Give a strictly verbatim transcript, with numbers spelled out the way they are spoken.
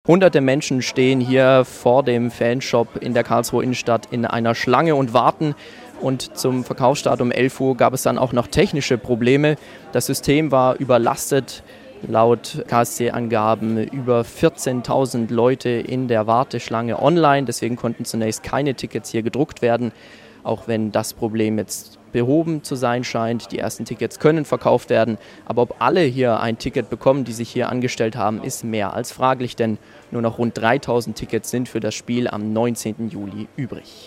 Hunderte Menschen stehen hier vor dem Fanshop in der Karlsruher Innenstadt in einer Schlange und warten. Und zum Verkaufsstart um elf Uhr gab es dann auch noch technische Probleme. Das System war überlastet. Laut K S C-Angaben über vierzehntausend Leute in der Warteschlange online. Deswegen konnten zunächst keine Tickets hier gedruckt werden, auch wenn das Problem jetzt behoben zu sein scheint. Die ersten Tickets können verkauft werden, aber ob alle hier ein Ticket bekommen, die sich hier angestellt haben, ist mehr als fraglich, denn nur noch rund dreitausend Tickets sind für das Spiel am neunzehnten Juli übrig.